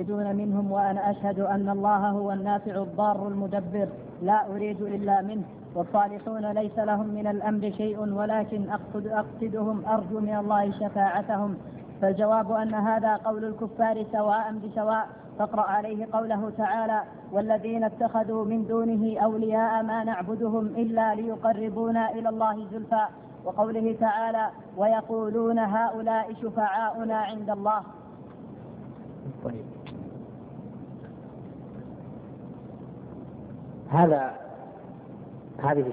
تريدون منهم وأنا أشهد أن الله هو النافع الضار المدبر لا أريد إلا منه، والصالحون ليس لهم من الأمر شيء ولكن أقصدهم أرجو من الله شفاعتهم. فالجواب أن هذا قول الكفار سواء بسواء. فاقرأ عليه قوله تعالى: والذين اتخذوا من دونه أولياء ما نعبدهم إلا ليقربونا إلى الله زلفى، وقوله تعالى: ويقولون هؤلاء شفعاؤنا عند الله. طيب. هذه